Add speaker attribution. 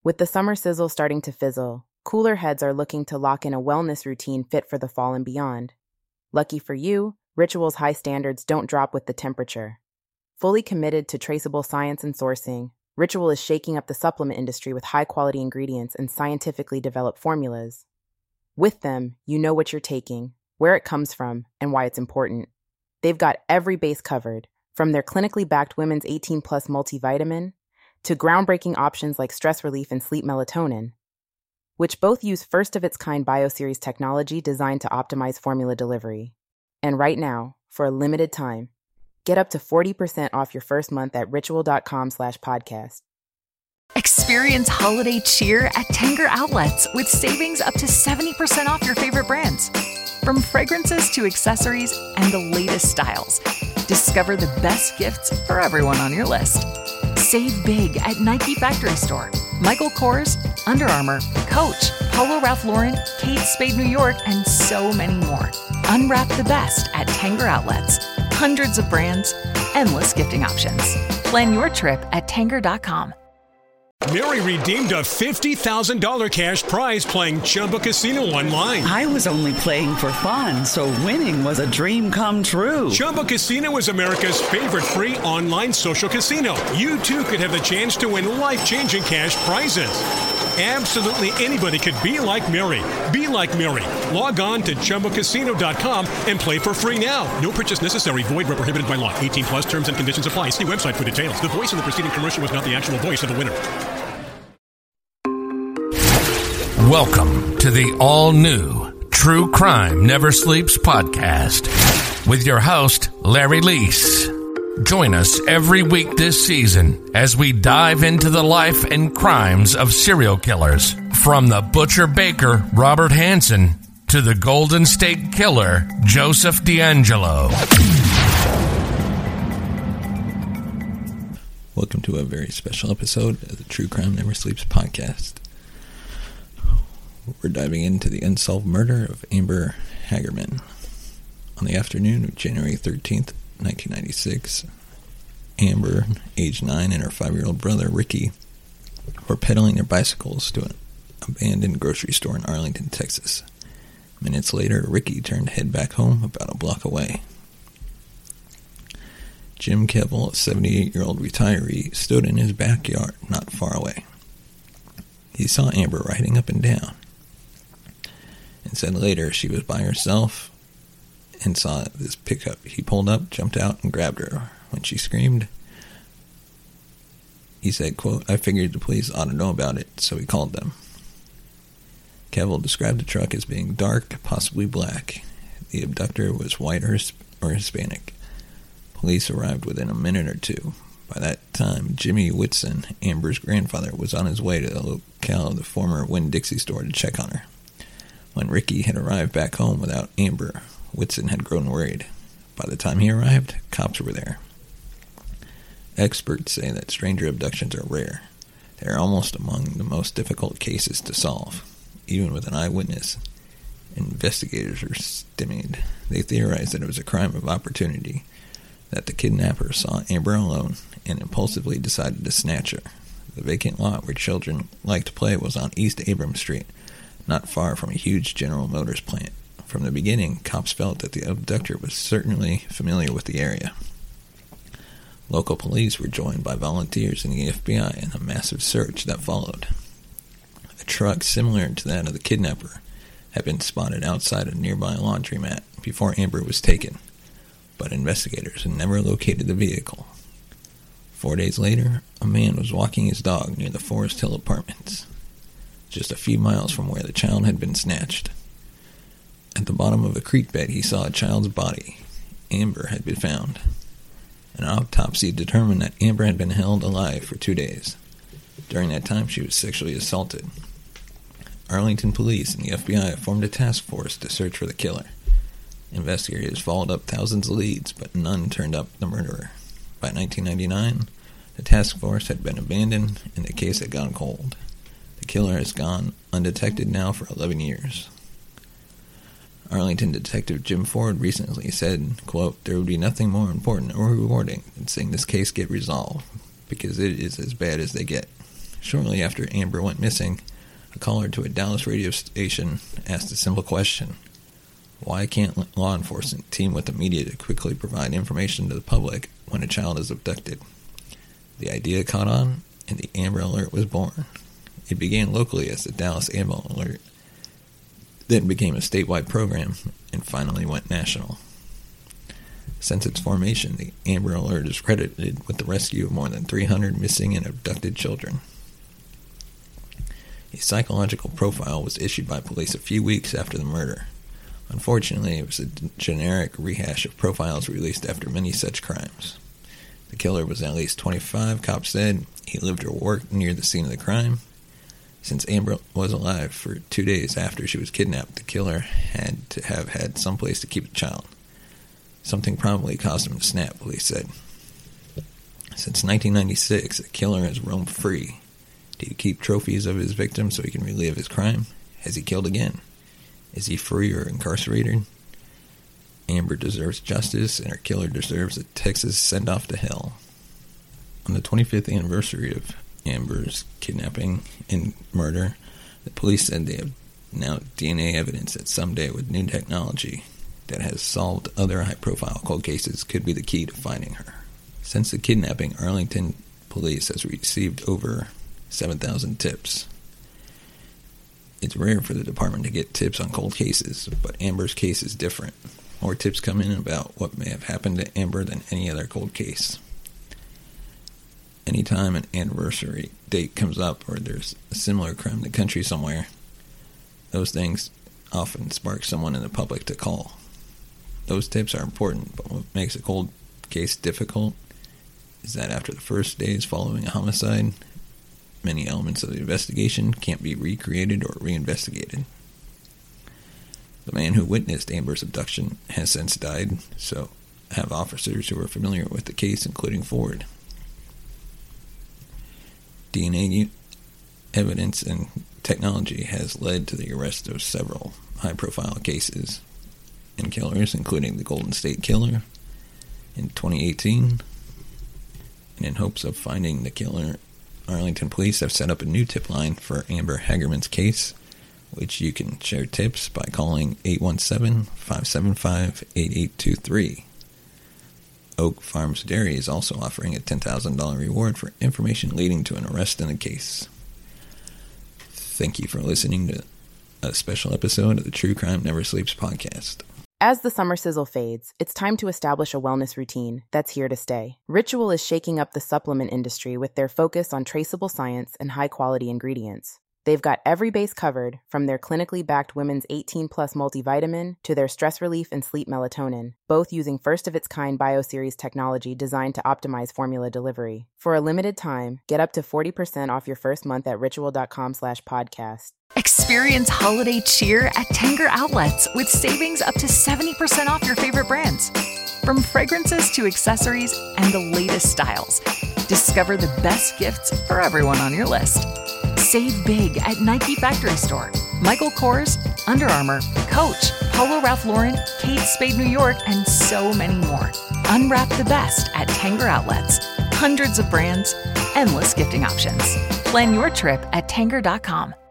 Speaker 1: With the summer sizzle starting to fizzle, cooler heads are looking to lock in a wellness routine fit for the fall and beyond. Lucky for you, Ritual's high standards don't drop with the temperature. Fully committed to traceable science and sourcing, Ritual is shaking up the supplement industry with high-quality ingredients and scientifically developed formulas. With them, you know what you're taking, where it comes from, and why it's important. They've got every base covered, from their clinically backed Women's 18-Plus multivitamin to groundbreaking options like stress relief and sleep melatonin, which both use first-of-its-kind BioSeries technology designed to optimize formula delivery. And right now, for a limited time, get up to 40% off your first month at ritual.com/podcast.
Speaker 2: Experience holiday cheer at Tanger Outlets with savings up to 70% off your favorite brands. From fragrances to accessories and the latest styles, discover the best gifts for everyone on your list. Save big at Nike Factory Store, Michael Kors, Under Armour, Coach, Polo Ralph Lauren, Kate Spade New York, and so many more. Unwrap the best at Tanger Outlets. Hundreds of brands, endless gifting options. Plan your trip at Tanger.com.
Speaker 3: Mary redeemed a $50,000 cash prize playing Chumba Casino online.
Speaker 4: I was only playing for fun, so winning was a dream come true.
Speaker 3: Chumba Casino is America's favorite free online social casino. You, too, could have the chance to win life-changing cash prizes. Absolutely anybody could be like Mary. Be like Mary. Log on to ChumbaCasino.com and play for free now. No purchase necessary. Void where prohibited by law. 18+ terms and conditions apply. See website for details. The voice in the preceding commercial was not the actual voice of the winner.
Speaker 5: Welcome to the all-new True Crime Never Sleeps podcast with your host, Larry Leese. Join us every week this season as we dive into the life and crimes of serial killers, from the butcher baker Robert Hansen to the Golden State Killer Joseph D'Angelo.
Speaker 6: Welcome to a very special episode of the True Crime Never Sleeps podcast. We're diving into the unsolved murder of Amber Hagerman. On the afternoon of January 13th, 1996, Amber, age 9, and her 5-year-old brother, Ricky, were pedaling their bicycles to an abandoned grocery store in Arlington, Texas. Minutes later, Ricky turned to head back home about a block away. Jim Kevill, a 78-year-old retiree, stood in his backyard not far away. He saw Amber riding up and down, and said later she was by herself and saw this pickup. He pulled up, jumped out, and grabbed her. When she screamed, he said, quote, "I figured the police ought to know about it, so we called them." Kevill described the truck as being dark, possibly black. The abductor was white or Hispanic. Police arrived within a minute or two. By that time, Jimmy Whitson, Amber's grandfather, was on his way to the locale of the former Winn-Dixie store to check on her. When Ricky had arrived back home without Amber, Whitson had grown worried. By the time he arrived, cops were there. Experts say that stranger abductions are rare. They are almost among the most difficult cases to solve. Even with an eyewitness, investigators are stymied. They theorize that it was a crime of opportunity, that the kidnapper saw Amber alone and impulsively decided to snatch her. The vacant lot where children like to play was on East Abrams Street, not far from a huge General Motors plant. From the beginning, cops felt that the abductor was certainly familiar with the area. Local police were joined by volunteers in the FBI in a massive search that followed. A truck similar to that of the kidnapper had been spotted outside a nearby laundromat before Amber was taken, but investigators had never located the vehicle. 4 days later, a man was walking his dog near the Forest Hill Apartments, just a few miles from where the child had been snatched. At the bottom of a creek bed, he saw a child's body. Amber had been found. An autopsy determined that Amber had been held alive for 2 days. During that time, she was sexually assaulted. Arlington police and the FBI formed a task force to search for the killer. Investigators followed up thousands of leads, but none turned up the murderer. By 1999, the task force had been abandoned and the case had gone cold. The killer has gone undetected now for 11 years. Arlington Detective Jim Ford recently said, quote, "There would be nothing more important or rewarding than seeing this case get resolved, because it is as bad as they get. Shortly after Amber went missing, a caller to a Dallas radio station asked a simple question. Why can't law enforcement team with the media to quickly provide information to the public when a child is abducted? The idea caught on, and the Amber Alert was born. It began locally as the Dallas Amber Alert, then became a statewide program, and finally went national. Since its formation, the Amber Alert is credited with the rescue of more than 300 missing and abducted children. A psychological profile was issued by police a few weeks after the murder. Unfortunately, it was a generic rehash of profiles released after many such crimes. The killer was at least 25, cops said. He lived or worked near the scene of the crime. Since Amber was alive for 2 days after she was kidnapped, the killer had to have had some place to keep the child. Something probably caused him to snap, police said. Since 1996, the killer has roamed free. Did he keep trophies of his victims so he can relive his crime? Has he killed again? Is he free or incarcerated? Amber deserves justice, and her killer deserves a Texas send-off to hell. On the 25th anniversary of Amber's kidnapping and murder, the police said they have now DNA evidence that someday with new technology that has solved other high-profile cold cases could be the key to finding her. Since the kidnapping, Arlington police has received over 7,000 tips. It's rare for the department to get tips on cold cases, but Amber's case is different. More tips come in about what may have happened to Amber than any other cold case. Anytime an anniversary date comes up or there's a similar crime in the country somewhere, those things often spark someone in the public to call. Those tips are important, but what makes a cold case difficult is that after the first days following a homicide, many elements of the investigation can't be recreated or reinvestigated. The man who witnessed Amber's abduction has since died, so have officers who are familiar with the case, including Ford. DNA evidence and technology has led to the arrest of several high-profile cases and killers, including the Golden State Killer in 2018. And in hopes of finding the killer, Arlington police have set up a new tip line for Amber Hagerman's case, which you can share tips by calling 817-575-8823. Oak Farms Dairy is also offering a $10,000 reward for information leading to an arrest in the case. Thank you for listening to a special episode of the True Crime Never Sleeps podcast.
Speaker 1: As the summer sizzle fades, it's time to establish a wellness routine that's here to stay. Ritual is shaking up the supplement industry with their focus on traceable science and high-quality ingredients. They've got every base covered, from their clinically backed women's 18-plus multivitamin to their stress relief and sleep melatonin, both using first-of-its-kind BioSeries technology designed to optimize formula delivery. For a limited time, get up to 40% off your first month at ritual.com/podcast.
Speaker 2: Experience holiday cheer at Tanger Outlets with savings up to 70% off your favorite brands. From fragrances to accessories and the latest styles, discover the best gifts for everyone on your list. Save big at Nike Factory Store, Michael Kors, Under Armour, Coach, Polo Ralph Lauren, Kate Spade New York, and so many more. Unwrap the best at Tanger Outlets. Hundreds of brands, endless gifting options. Plan your trip at Tanger.com.